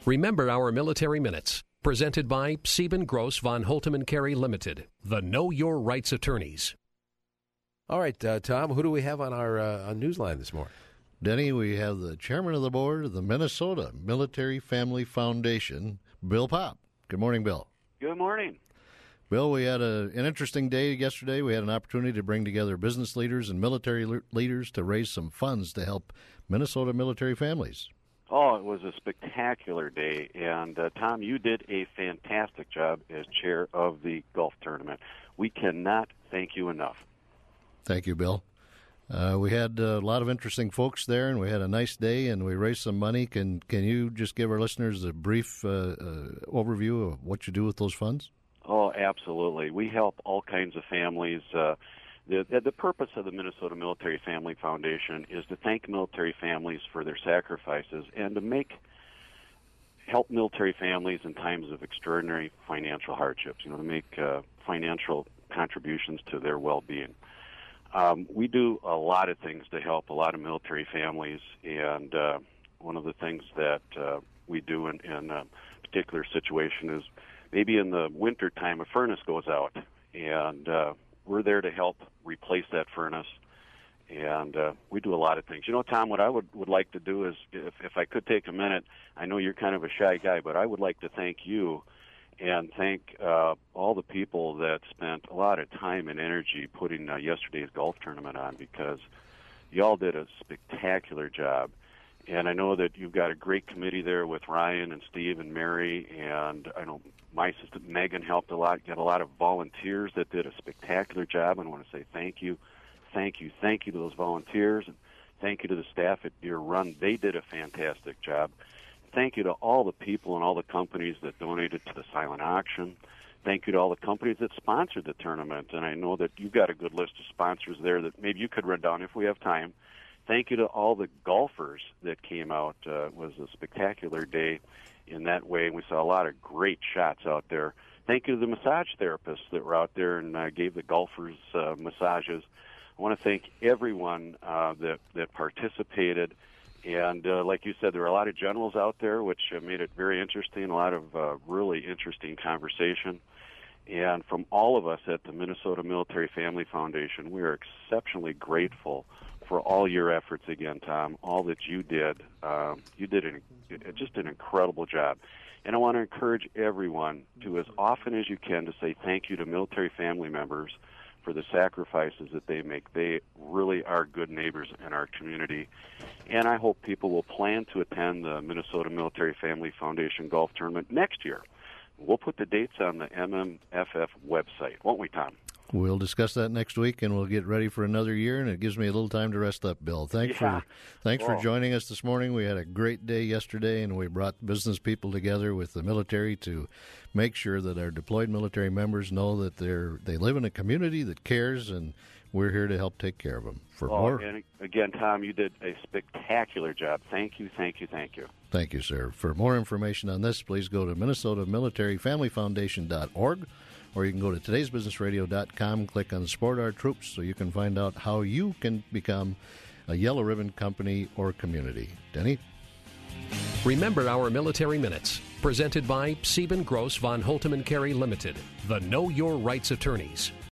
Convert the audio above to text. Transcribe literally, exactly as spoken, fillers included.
Remember our military minutes. Presented by Sieben Gross von Holtem and Carey Limited, the Know Your Rights attorneys. All right, uh, Tom, who do we have on our uh, on Newsline this morning? Denny, we have the chairman of the board of the Minnesota Military Family Foundation, Bill Popp. Good morning, Bill. Good morning. Bill, we had a, an interesting day yesterday. We had an opportunity to bring together business leaders and military le- leaders to raise some funds to help Minnesota military families. Oh, it was a spectacular day, and uh, Tom, you did a fantastic job as chair of the golf tournament. We cannot thank you enough. Thank you, Bill. Uh, we had a lot of interesting folks there, and we had a nice day, and we raised some money. Can can you just give our listeners a brief uh, uh, overview of what you do with those funds? Oh, absolutely. We help all kinds of families. Uh, the, the purpose of the Minnesota Military Family Foundation is to thank military families for their sacrifices and to make help military families in times of extraordinary financial hardships, you know, to make uh, financial contributions to their well-being. Um, we do a lot of things to help a lot of military families, and uh, one of the things that uh, we do in, in a particular situation is maybe in the winter time a furnace goes out, and uh, we're there to help replace that furnace, and uh, we do a lot of things. You know, Tom, what I would, would like to do is, if, if I could take a minute, I know you're kind of a shy guy, but I would like to thank you and thank uh, all the people that spent a lot of time and energy putting uh, yesterday's golf tournament on, because y'all did a spectacular job. And I know that you've got a great committee there with Ryan and Steve and Mary, and I know my assistant Megan helped a lot. You got a lot of volunteers that did a spectacular job, and I want to say thank you, thank you, thank you to those volunteers, and thank you to the staff at Deer Run. They did a fantastic job. Thank you to all the people and all the companies that donated to the silent auction. Thank you to all the companies that sponsored the tournament, and I know that you've got a good list of sponsors there that maybe you could run down if we have time. Thank you to all the golfers that came out. Uh, it was a spectacular day in that way, and we saw a lot of great shots out there. Thank you to the massage therapists that were out there and uh, gave the golfers uh, massages. I want to thank everyone uh, that, that participated. And uh, like you said, there were a lot of generals out there, which uh, made it very interesting, a lot of uh, really interesting conversation. And from all of us at the Minnesota Military Family Foundation, we are exceptionally grateful for all your efforts again, Tom, all that you did. Um, you did an, just an incredible job. And I want to encourage everyone to, as often as you can, to say thank you to military family members for the sacrifices that they make. They really are good neighbors in our community. And I hope people will plan to attend the Minnesota Military Family Foundation Golf Tournament next year. We'll put the dates on the M M F F website, won't we, Tom? We'll discuss that next week, and we'll get ready for another year, and it gives me a little time to rest up, Bill. Thanks yeah. for thanks Whoa. for joining us this morning. We had a great day yesterday, and we brought business people together with the military to make sure that our deployed military members know that they're they live in a community that cares, and we're here to help take care of them. For oh, more, and again, Tom, you did a spectacular job. Thank you, thank you, thank you. Thank you, sir. For more information on this, please go to Minnesota Military Family Foundation dot org. Or you can go to todays business radio dot com, click on Support Our Troops, so you can find out how you can become a Yellow Ribbon company or community. Denny? Remember our military minutes. Presented by Sieben Gross von Holtem and Carey Limited, the Know Your Rights attorneys.